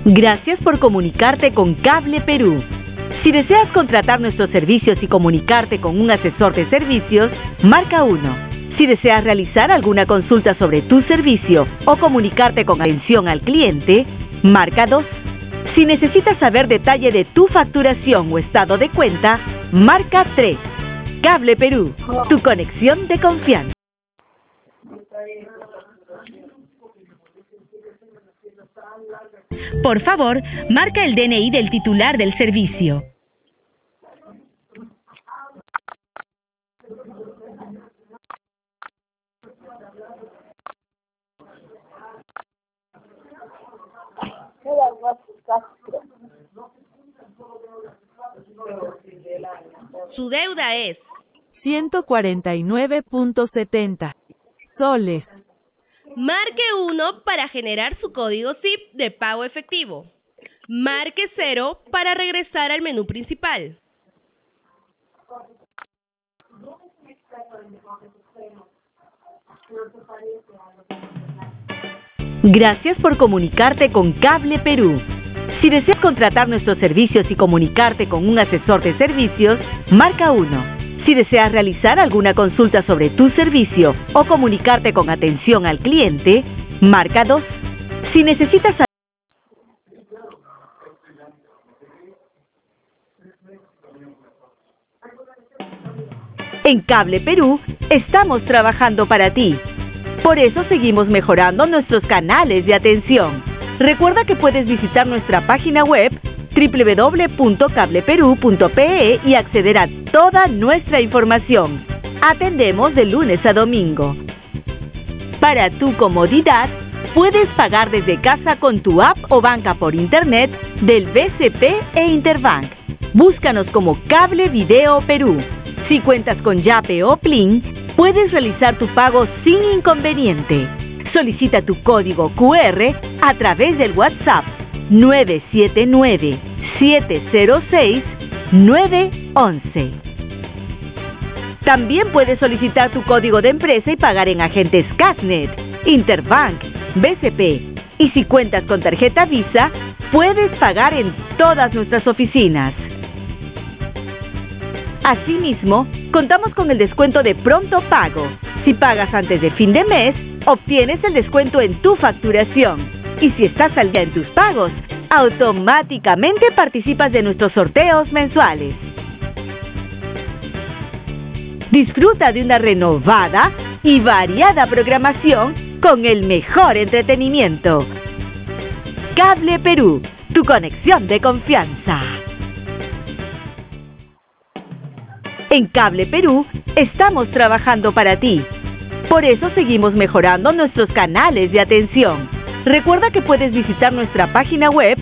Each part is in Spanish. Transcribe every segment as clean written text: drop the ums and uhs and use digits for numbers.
Gracias por comunicarte con Cable Perú. Si deseas contratar nuestros servicios y comunicarte con un asesor de servicios, marca 1. Si deseas realizar alguna consulta sobre tu servicio o comunicarte con atención al cliente, marca 2. Si necesitas saber detalle de tu facturación o estado de cuenta, marca 3. Cable Perú, tu conexión de confianza. Por favor, marca el DNI del titular del servicio. Su deuda es 149.70 soles. Marque 1 para generar su código SIP de pago efectivo. Marque 0 para regresar al menú principal. Gracias por comunicarte con Cable Perú. Si deseas contratar nuestros servicios y comunicarte con un asesor de servicios, marca 1. Si deseas realizar alguna consulta sobre tu servicio o comunicarte con atención al cliente, marca 2. Si necesitas En Cable Perú, estamos trabajando para ti. Por eso seguimos mejorando nuestros canales de atención. Recuerda que puedes visitar nuestra página web www.cableperu.pe y acceder a toda nuestra información. Atendemos de lunes a domingo. Para tu comodidad, puedes pagar desde casa con tu app o banca por internet del BCP e Interbank. Búscanos como Cable Video Perú. Si cuentas con Yape o Plin, puedes realizar tu pago sin inconveniente. Solicita tu código QR a través del WhatsApp 979-706-911. También puedes solicitar tu código de empresa y pagar en agentes Casnet, Interbank, BCP. Y si cuentas con tarjeta Visa, puedes pagar en todas nuestras oficinas. Asimismo, contamos con el descuento de pronto pago. Si pagas antes de fin de mes, obtienes el descuento en tu facturación. Y si estás al día en tus pagos, automáticamente participas de nuestros sorteos mensuales. Disfruta de una renovada y variada programación con el mejor entretenimiento. Cable Perú, tu conexión de confianza. En Cable Perú, estamos trabajando para ti. Por eso seguimos mejorando nuestros canales de atención. Recuerda que puedes visitar nuestra página web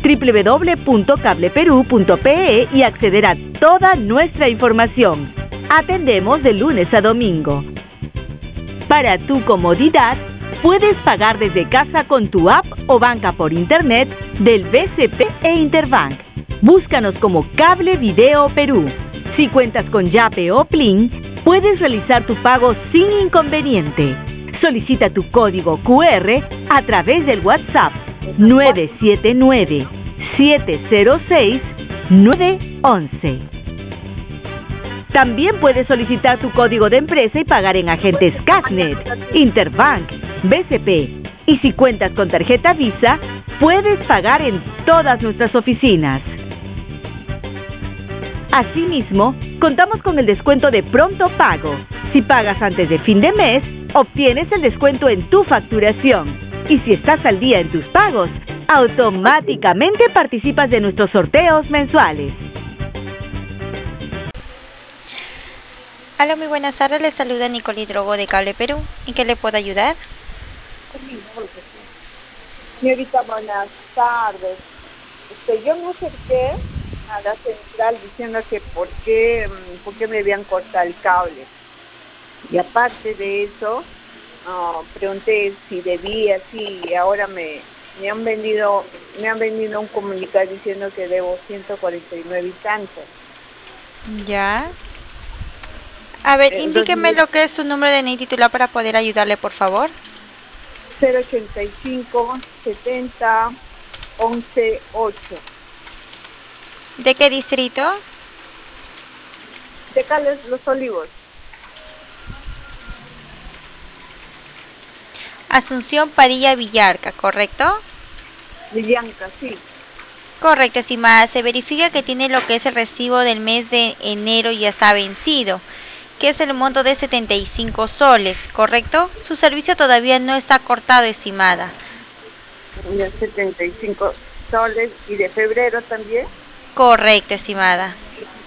www.cableperu.pe y acceder a toda nuestra información. Atendemos de lunes a domingo. Para tu comodidad, puedes pagar desde casa con tu app o banca por internet del BCP e Interbank. Búscanos como Cable Video Perú. Si cuentas con Yape o Plin, puedes realizar tu pago sin inconveniente. Solicita tu código QR a través del WhatsApp 979-706-911. También puedes solicitar tu código de empresa y pagar en agentes Casnet, Interbank, BCP. Y si cuentas con tarjeta Visa, puedes pagar en todas nuestras oficinas. Asimismo, contamos con el descuento de pronto pago. Si pagas antes de fin de mes, obtienes el descuento en tu facturación. Y si estás al día en tus pagos, automáticamente participas de nuestros sorteos mensuales. Hola, muy buenas tardes. Les saluda Nicole Drogo de Cable Perú. ¿En qué le puedo ayudar? Señorita, buenas tardes. Yo me acerqué a la central diciendo que por qué me habían cortado el cable. Y aparte de eso, pregunté si debía, sí, y ahora me han vendido un comunicado diciendo que debo 149 y tantos. Ya. A ver, indíqueme lo que es su número de DNI titular para poder ayudarle, por favor. 085 70 118. ¿De qué distrito? De Cales Los Olivos. Asunción Padilla Villarca, ¿correcto? Villanca, sí. Correcto, estimada. Se verifica que tiene lo que es el recibo del mes de enero ya está vencido, que es el monto de 75 soles, ¿correcto? Su servicio todavía no está cortado, estimada. De 75 soles. ¿Y de febrero también? Correcto, estimada.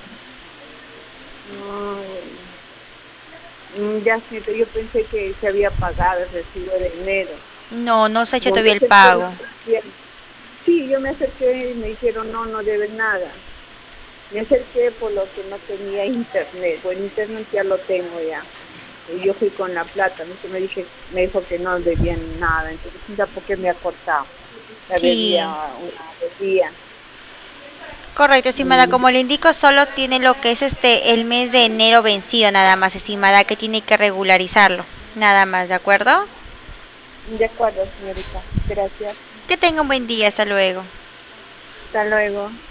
Ya siento, yo pensé que se había pagado el recibo de enero. No, no se ha hecho No, todavía yo el sé pago. Sí, yo me acerqué y me dijeron, no debes nada. Me acerqué por lo que no tenía internet. Bueno, internet ya lo tengo ya. Y yo fui con la plata, me dijo que no debían nada. Entonces, mira, ¿por qué me ha cortado? La Sí. debía una debía. Correcto, estimada. Como le indico, solo tiene lo que es el mes de enero vencido, nada más, estimada, que tiene que regularizarlo. Nada más, ¿de acuerdo? De acuerdo, señorita. Gracias. Que tenga un buen día. Hasta luego. Hasta luego.